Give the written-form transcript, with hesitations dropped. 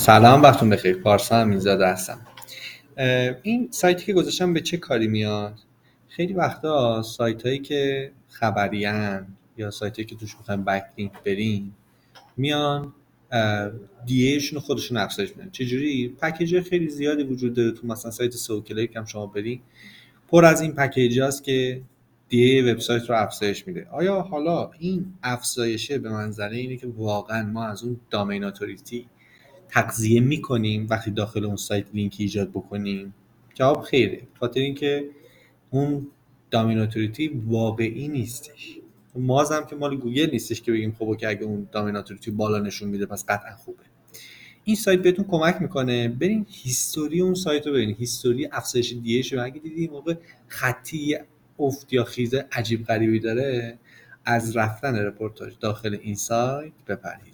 سلام، وقتتون بخیر. پارسا امینزاده هستم. این سایتی که گذاشتم به چه کاری میاد؟ خیلی وقتا سایت هایی که خبریان یا سایت هایی که توش میخوایم بک لینک بریم میان دی ایشون خودشون افزایش میدن. چجوری؟ پکیج خیلی زیادی وجود داره تو مثلا سایت سوکلیک هم شما برین پر از این پکیج هاست که دی وبسایت رو افزایش میده. آیا حالا این افزایشه به منظره اینه که واقعا ما از اون دامین اتوریتی تغذیه میکنیم وقتی داخل اون سایت لینک ایجاد بکنیم؟ جواب خیره، خاطر اینکه اون دامین اتوریتی واقعی نیستش. ماز هم که مال گوگل نیستش که بگیم خب که اگه اون دامین اتوریتی بالا نشون میده پس قطعا خوبه. این سایت بهتون کمک میکنه برین هیستوری اون سایت رو ببینید، هیستوری افزایش دیش رو اگه دیدی این موقع خطی افت یا خیز عجیب غریبی داره، از رفتن رپورتاج داخل این سایت بپرهیزید.